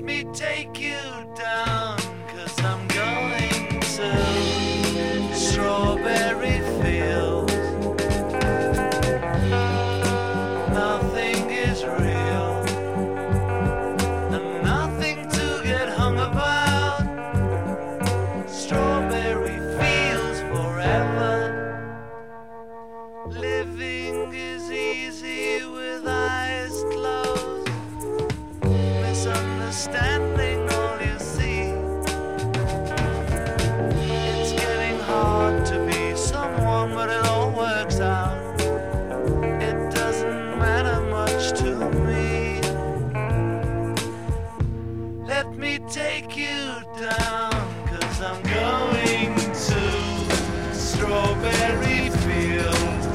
me take you down, 'cause I'm going to strawberry fields. Nothing is real and nothing to get hung about. Strawberry fields forever. Living is easy with eyes closed. Misunderstanding all you see. It's getting hard to be someone, but it all works out. It doesn't matter much to me. Let me take you down, 'cause I'm going to strawberry fields.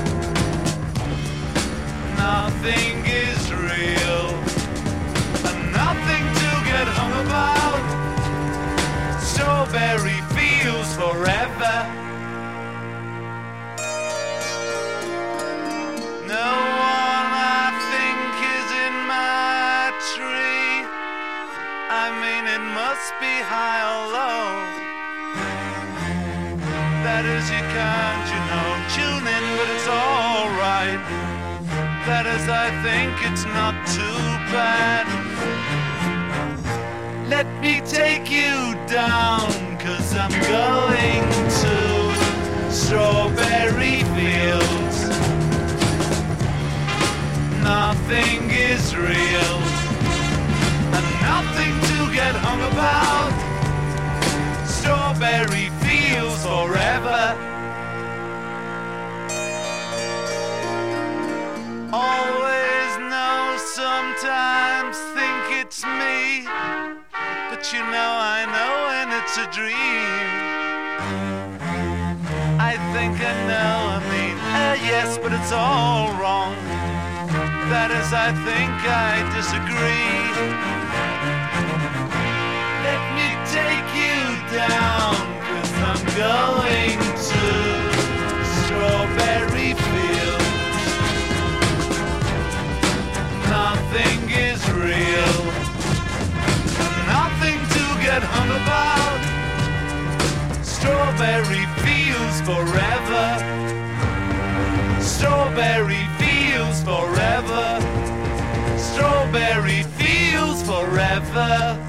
Nothing is real and nothing to get hung about. Strawberry fields forever. No one I think is in my tree. I mean, it must be high or low. That is, you can't, tune in, but it's alright. That is, I think it's not too bad. Let me take you down, 'cause I'm going to strawberry fields. Nothing is real and nothing to get hung about. Strawberry fields forever. Always know, sometimes think it's me, but I know when it's a dream. I think I know, yes, but it's all wrong. That is, I think I disagree. Let me take you down, 'cause I'm going to strawberry fields. Nothing is real and nothing to get hung about. Strawberry fields forever. Strawberry fields forever. Strawberry fields forever.